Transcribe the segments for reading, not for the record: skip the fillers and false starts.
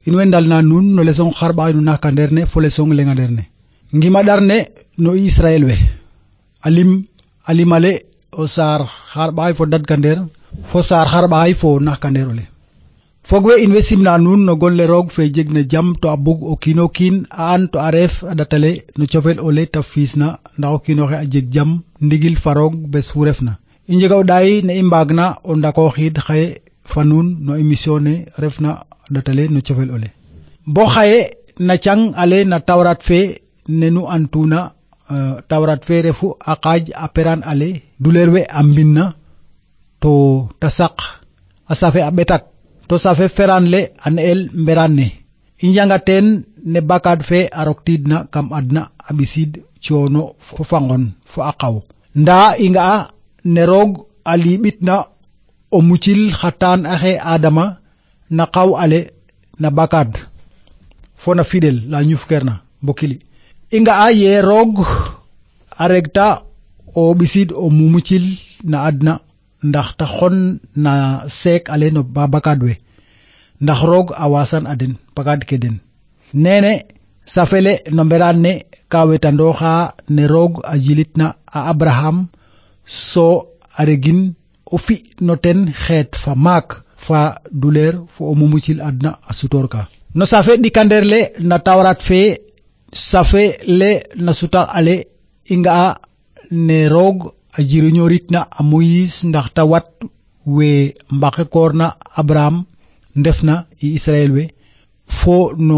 in way ndalna nuun no leçon xarɓaxay nu nakandeer ne fo leçon lengandeer ne ngima ɗar ne no Israël we a limale o saar xarɓaxay fo dadkandeer fo saar xarɓaxay fo nakandeer ole fog we in way simna nuun no gonle roog fe jeg na jam to a bug o kiino kiin a an to a reef a ɗatale no cofel ole ta fiisna ndax o kiinoxe a jeg jam ndigil fa roog bes fu refna i njega o ɗaay ne i mbaagna o ndakooxiid xaye fa nuun no émission ne refna a ɗatale no cofel ole bo xaye na cang ale na tawrat fe ne nu antuna tawrat fe refu a qaaj a peran ale duleer we a mbinna to ta saq a safe a ɓetak to safe feran le a ne'el mberan ne i njanga teen ne bakad fe a roktiidna kam adna a ɓisiid coono fo fangon fo a qaw ndaa i nga'a ne roog a liɓitna o mucil xa taan axe Adama na qaw ale na bakad fo na fidel la ñufkeerna mbokili i nga'a ye roog a regta o ɓisiid o mumucil na adna ndax ta xon na seek ale no bakad we ndax roog a wasan a den bakad ke den nene safele no mberaan ne ka wetandooxa ne roog a jilitna a Abraham so a regin o fi no ten xeet fa maak fa duleer fo o mumucil adna a sutoor ka no safe ɗikandeer le na tawrat fe safe le na sutax ale i nga'a ne roog a jiriñooritna a Moïse ndax ta wat we mbaqe koorna Abraham ndefna i Israël we fo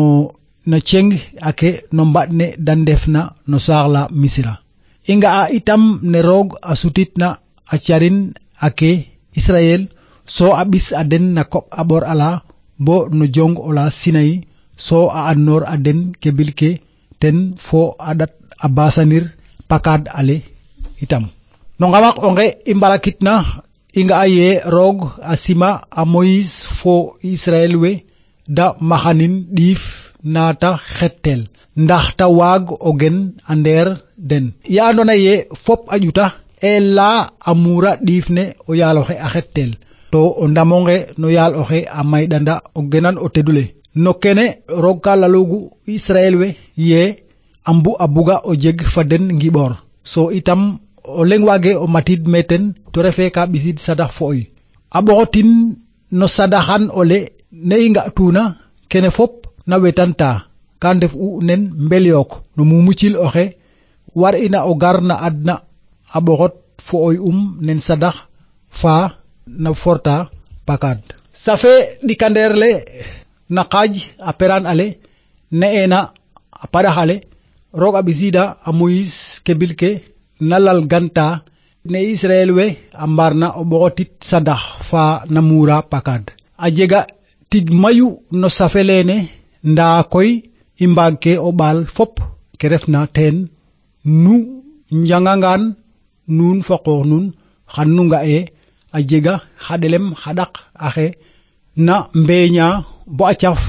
no ceng ake no mbaɗ ne da ndefna no saax la Misra i nga'a itam ne roog a sutitna a carin ake Israël so a ɓis a den na koɓ a ɓor ala bo no jong ola Sinayi so a annoor a den kebil ke ten fo a ɗat a basanir pakad ale itam no ngamak onge i mbarakitna i nga'a ye roog a sima a Moïse fo Israël we da maxanin ɗiif naata xettel ndax ta waag o gen a ndeer den ya andona ye fop a ƴuta e la a muura ɗiif ne o yaaloxe a xettel to o ndamonge no yaal oxe a mayɗanda o genan o tedule no kene roog ka lalugu Israël we ye a buga o jeg fa den ngiɓoor so itam o leŋ waage o matid meten to refe ka ɓisid sadax fo oy a ɓoxotin no sadaxan ole ne i nga'tuna kene fop na wetanta ka ndef u nen mbel yook no mumucil oxe war ina o gar na adna a ɓoxot fo oy nen sadax fa na forta pakad safe ɗikandeer le na qaaj a peran ale ne'ena a paɗax ale roog a ɓisiida a Moïse kebil ke na lal ganta ne Israël we a mbarna o ɓoxotit sadax fa na muura pakad a jega tig mayu no safe leene ndaa koy i mbaag ke o ɓaal fop ke refna teen nu njangangaan nuun fa qoox nuun xan nu nga'e a jega xaɗelem xaɗaq axe na mbeeña bo a caf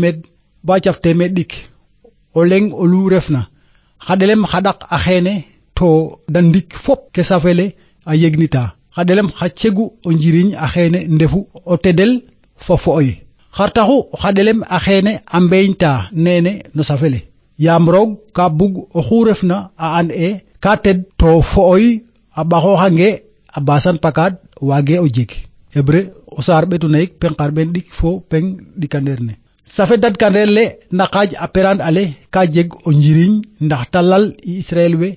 teemeed ɗik o leŋ o lu refna xaɗelem xaɗaq axeene to da ndik fop ke safele a yegnita xaɗelem xa cegu o njiriñ axeene ndefu o tedel fa fo'oy xar taxu xaɗelem axeene a mbeeñta nene no safele yaam roog ka bug oxu refna a an ka ted to fo'oy a ɓaxooxange a basan pakad waage o jeg Hébreu o saar ɓetuna yik pen xarɓeen ɗik fo pen ɗikandeer ne safe dadkandeer le na qaaj a perand ale ka jeg o njiriñ ndax ta lal i Israël we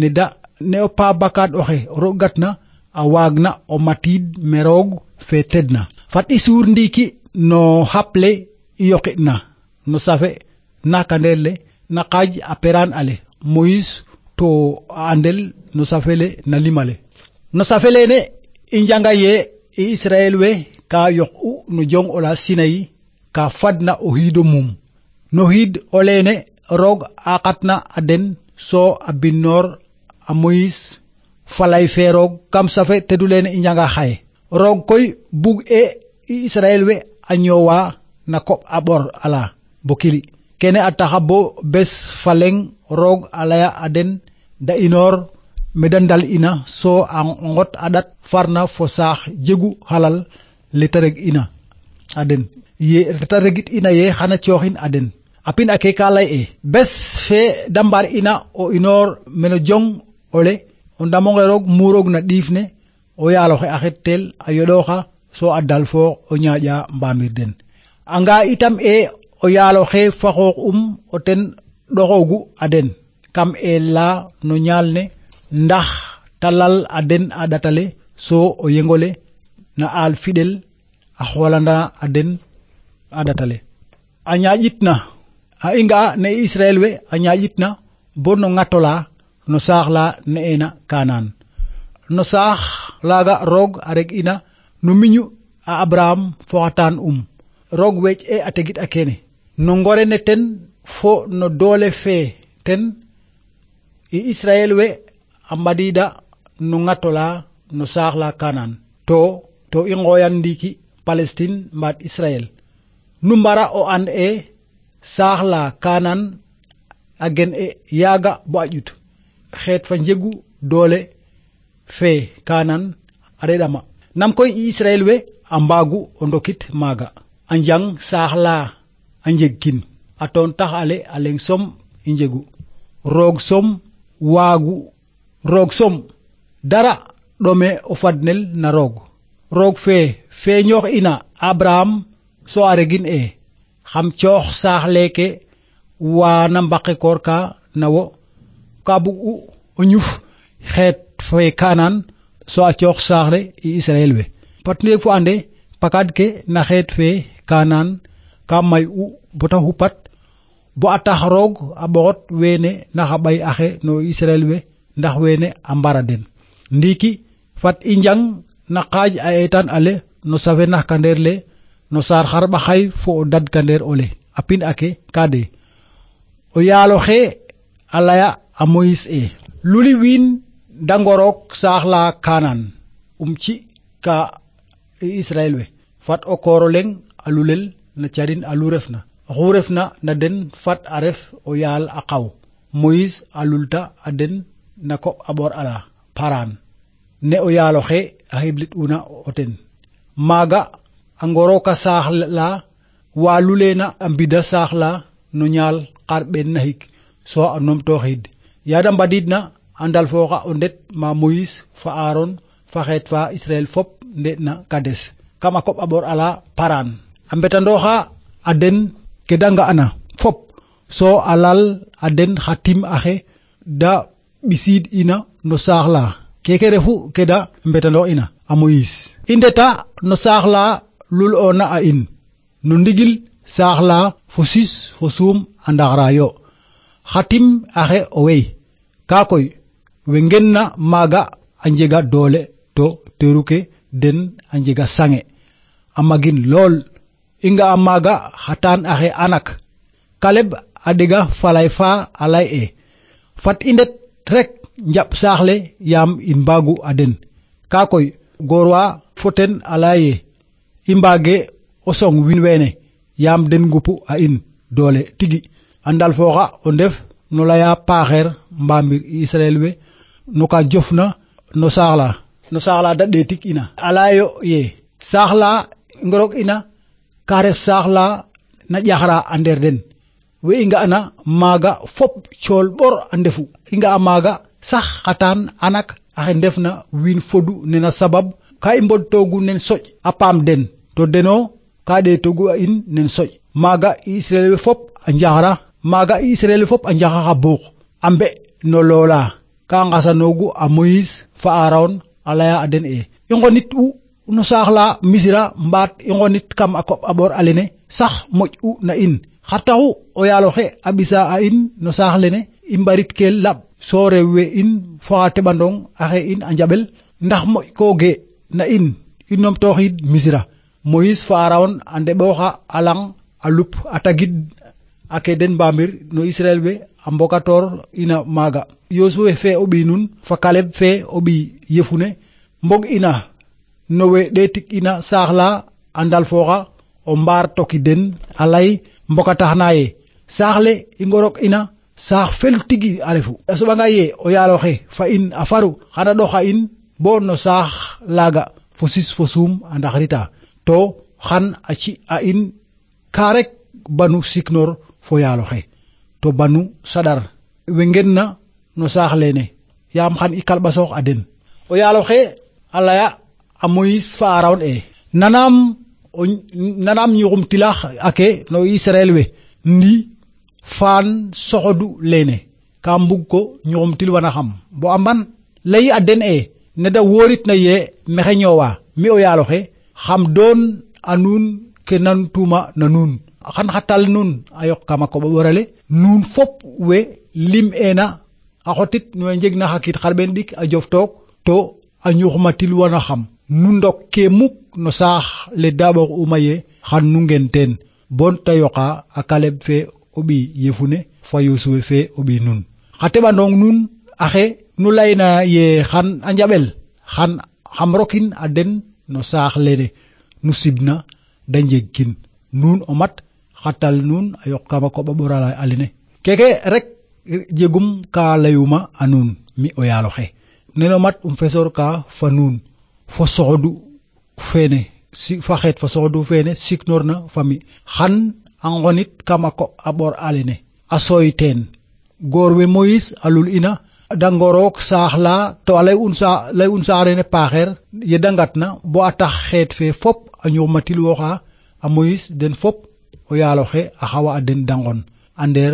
ne o pa bakad oxe roog gatna a waagna o matiid me roog fe tedna fat i suur ndiiki no xaple i yoqitna no safe nakandeer le na qaaj a peran ale Moïse to a andel no safe le na limale no safe lene i njanga ye i Israël we ka yoq'u no jong ola Sinayi ka fadna o xiido mum no xiid o leene roog a qatna a den so a binnoor a Moïse falay fe roog kam safe tedu lene i njanga xaye roog koy bug i Israël we a ñoowa na koɓ a ɓor ala bokili kene a taxa bo bes fa leŋ roog a laya a den da inoor meda ndal ina so a ngot a ɗat farna fo saax jegu xalal leta reg ina aden ye ta regit ina ye xana cooxin aden apin ake ka lay e bes fe dambar ina o inor meno jong ole o ndamonge roog murog na diif ne o yaaloxe a xettel a yoɗoxa so a dal fo o ñaaƴa mbamir den anga itam e o yaaloxe fa xoox o ten ɗoxoogu aden kam la no ñaal ne ndax talal aden a ɗatale so o yengole na al fidel a xoolanda aden a ɗatale a ñaaƴitna a inga ne Israel we a ñaaƴitna bo no ŋatola no saax la ne'ena Kanaan no saax laga roog a reg ina no miñu a Abraham foxatan roog weec e a tegit a kene no ngore ne ten fo no doole fe ten i Israel we a mbadida no ŋatola no saax la Kanaan to i ngoyan ndiki Palestine mbaat Israel nu mbara o an e saax la Kanaan a gen e yaaga bo a ƴut xeet fa njegu doole fe Kanaan a reɗama nam koy i Israel we a mbaagu o ndokit maaga a njang saax la a njeg kin a toon tax ale a leng som i njegu roog som dara ɗome o fadnel na roog fe feeñoox ina Abraham so a regin e xam coox saax leeke wana mbaqe koor ka na wo ka bug o ñuf xeet fe Kanaan so a coox saax le i Israel we pat nu yeg fo ande pakad ke na xeet fe Kanaan ka may bota xupat bo a tax roog a ɓoxot wene na xa ɓay axe no Israel we ndax wene a mbara den ndiki fat i njang na qaaj a etan ale no safe nax kandeer le no saar xarɓaxay fo o dad kandeer ole a pin ake kade o yaaloxe a laya a Moïse e luli wiin dangorok saax la Kanaan ci ka Israel we fat o kooro leng a lulel na carin a lu refna oxu refna na den fat a ref o yaal a qaw Moïse a lulta a den na koɓ a ɓor ala Paran ne o yaaloxe a xiblit una o ten maaga a ngoroka saax la wa lulena a mbida saax la no ñaal xarɓeen na xik so a numtooxid yaada mbadidna a ndalfooxa o ndet ma Moïse fa Aaron fa xeet fa Israel fop nde'na Kades kam a koɓ a ɓor ala Paran a mbetandooxa a den ke da nga'na fop so a lal a den xa tim axe da ɓisiid ina no saax la keke refu ke da mbetandoox ina a Moïse i ndeta no saax la lul ona a in no ndigil saax la fo sis fo suum a ndaxra yo xa tim axe o wey ka koy we ngenna maaga a njega doole to teeru ke den a njega sange a magin lool i nga'a maaga xa taan axe anak Kaleb a ɗega falay fa a lay e fat i ndet rek njaɓ saax le yaam in mbaagu a den ka koy goor wa fo ten a laya ye i mbaage o song wiin weene yaam den ngupu a in doole tigi a ndalfooxa o ndef no laya paaxeer mbamir Israel we no ka jofna no saax la da ɗeetik ina a layo ye saax la ngorok ina ka ref saax la na ƴaxra a nder den we i nga'na maaga fop cool ɓor a ndefu i nga'a maaga sax xatan anak axe ndefna wiin fodu nena sabab ka i mbodtoogu nen soƴ a paam den to deno ka ɗeetogu a in nen soƴ maaga Israel we fop a njaxa xa buux a mbe no loola ka nqasanoogu a Moïse fa Aaron a laya a den i ngonit no saax la Misra mbaat i ngonit kam a koɓ a ɓor alene sax moƴ na in xar taxu o yaaloxe a ɓisa a in no saax lene i mbarit ke laɓ so rew we in fo xa teɓandong axe in a njaɓel ndax moƴ kooge na in i numtooxiid Misra Moïse fa Aaron a ndeɓooxa a lang a lup a tagid a ke den mbamir no Israel we a mbokatoor ina maaga Yosuwe fe o ɓiy nun fa Kaleb fe o ɓiy Yefune mbog ina no we ɗeetik ina saax la a ndalfooxa o mbaar toki den a lay mbokataxna ye saax le i ngorok ina saax felu tigi a refu a soɓanga ye o yaaloxe fa in a faru xana ɗoxa in bo no saax laaga fo sis fo suum a ndaxrita to xan a ci a in ka rek banu siknor fo yaalo xe to banu sadar we ngen na no saax lene yaam xan i kalɓasoox a den o yaalo xe a laya a Moïse fa Aaron nanam ñuxum tilax ake no Israel we ndi faan soxodu lene ka mbug ko ñuxum til wana xam bo amban lay a den ne da worit na ye mexe ñoowa mi o yaalo xe xam doon a nuun ke nan tuma na nuun xan xatal nuun a yok kama ko ɓorale nuun fop we lim ena a xotit we njeg na xakit xarɓen ɗik a jof took to a ñuxumatil wana xam nu ndok ke muk no saax le daɓox uma ye xan nu ngen teen bon te yoqa a Kaleb fe o ɓiy Yefune fa Yosuwe fe o ɓiy nun xa teɓandong nun axe nu layna ye xan a njaɓel xam rokin a den no saax lene nu sibna da njeg kin nuun o mat xatal nuun a yok kama koɓa ɓorala alene keke rek jegum ka layuma a nuun mi o yaalo xe neno mat fesor ka fa nuun fo soxodu fene fa xeet fa soxodu fene siknor na fami xan a ngonit kama koɓ a ɓor alene a sooy teen goor we Moïse a lul ina da ngorok saax la to a lay un saax rene paaxeer ye da ngatna bo a tax xeet fe fop a ñuxmatil woxa a Moïse den fop o yaalo xe a xawa a den dangon ander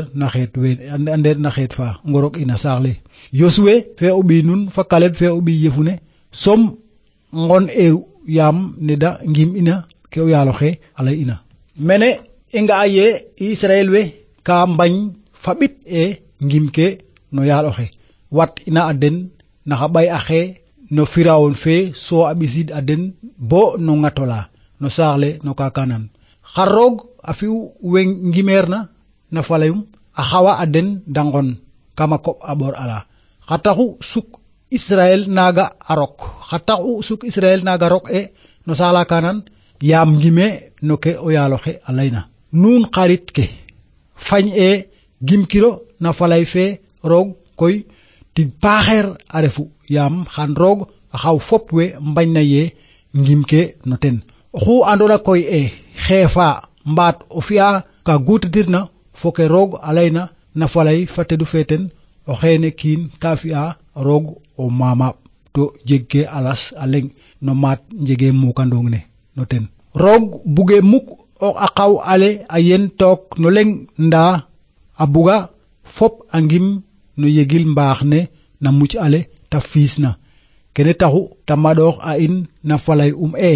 na xeet fa ngorok ina saax le Yosuwe fe o ɓiy nun fa Kaleb fe o ɓiy Yefune som ngon eru yaam ne da ngim ina ke o yaalo xe a lay ina mene i nga'a ye Israel we ka mbañ fa ɓit ngim ke no yaalo xe wat ina a den naxa ɓay axe no Firawon fe so a ɓisid a den bo no ŋatola no saax le no kakanan xar roog a fi'u we ngimeer na falayum a xawa a den dangon kama koɓ a ɓor ala xa taxu suk Israel naga a rok xa taxu suk Israel naga rok no saax la kanan yaam ngime no ke o yaalo xe a layna nuun xarit ke fañ gimkiro na falay fe roog koy tig paaxeer a refu yaam xan roog a xaw fop we mbañ na ye ngim ke no ten oxu andona koy xeefa mbaat o fi'a ka gutatirna fo ke roog a layna na falay fa tedu fe ten o xeene kiin ka fi'a roog o mamaɓ to jeg ke alas a leŋ no maat njege mukandong ne no ten roog buge muk a qaw ale a yen took no leŋ ndaa a buga fop a ngim no yegil mbaax ne na muc ale ta fiis na kene taxu ta maɗoox a in na falay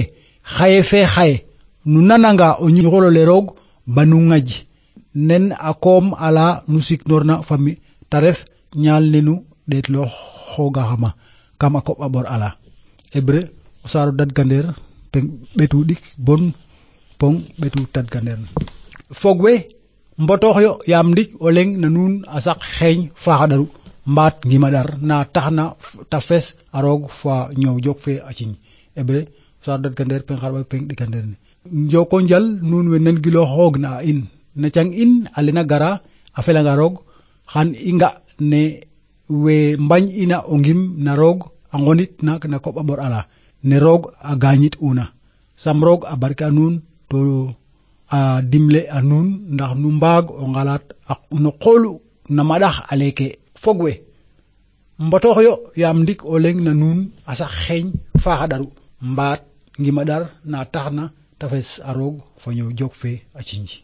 xaye fe xaye nu nananga o ñuxolole roog banu ŋaj nen a koom ala nu siknorna fami ta ref ñaal nenu ɗeetloox xoogaxama kama koɓ a ɓor ala Hébreu o saaro dadgandeer ɓetu ɗik bon pong ɓetu tadgandeer fog we mbotooxyo yaam ndik o leŋ na nuun a saq xeeñ faaxaɗaru mbaat ngimaɗar na taxna ta fes a roog fa ñoow jok fe a ciñ Hébreu o saaro dadgandeer peng xarɓaxay peng ɗikandeer ne njoko njal nuun we nan gilooxoog na a in na cang in a lena gara a felanga roog xan i nga ne we mbañ ina o ngim na roog a ngonit na koɓ a ɓor ala ne roog a gañit una sam roog a barke a nuun to a dimle a nuun ndax nu mbaag o ngalaat no qoolu na maɗax aleke fog we mbotooxyo yaam ndik o leŋ na nuun a sax xeeñ faaxaɗaru mbaat ngimaɗar na taxna ta fes a roog fa ñoow jok fe a ciinj